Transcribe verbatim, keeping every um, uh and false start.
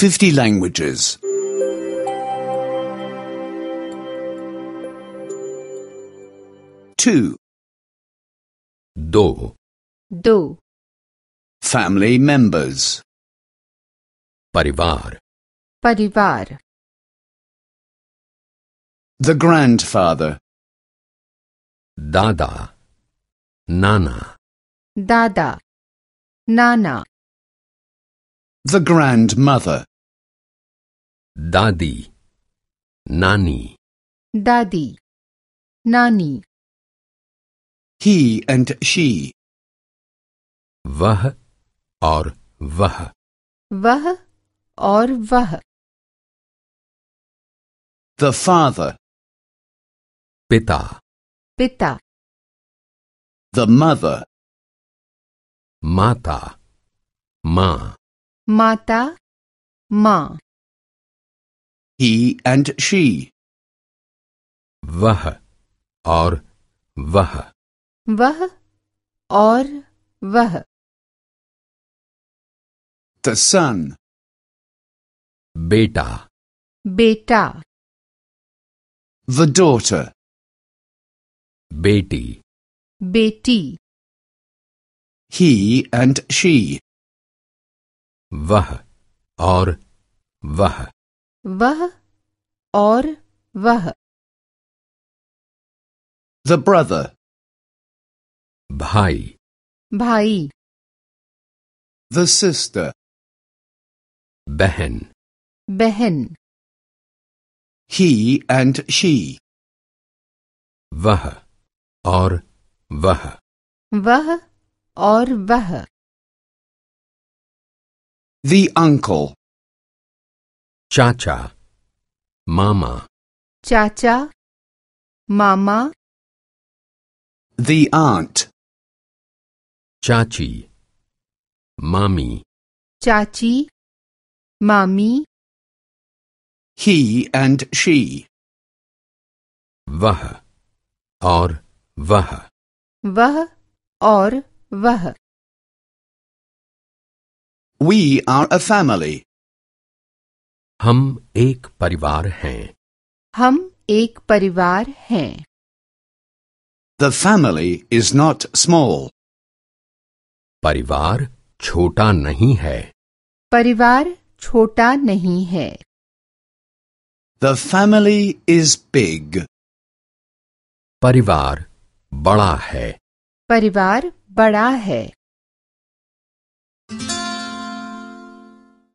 fifty languages. Two. दो दो Family members. परिवार परिवार The grandfather. दादा नाना दादा नाना The grandmother. दादी नानी दादी नानी He and she. वह और वह वह और वह The father. पिता पिता The mother. माता माँ माता माँ He and she. वह और वह वह और वह The son. बेटा बेटा The daughter. बेटी बेटी He and she. वह और वह वह और वह The brother. भाई भाई The sister. बहन बहन He and she. वह और वह वह और वह The uncle. चाचा मामा चाचा मामा The aunt. चाची मामी चाची मामी He and she. वह और वह वह और वह We are a family. हम एक परिवार हैं हम एक परिवार हैं The family is not small. परिवार छोटा नहीं है परिवार छोटा नहीं है The family is big. परिवार बड़ा है परिवार बड़ा है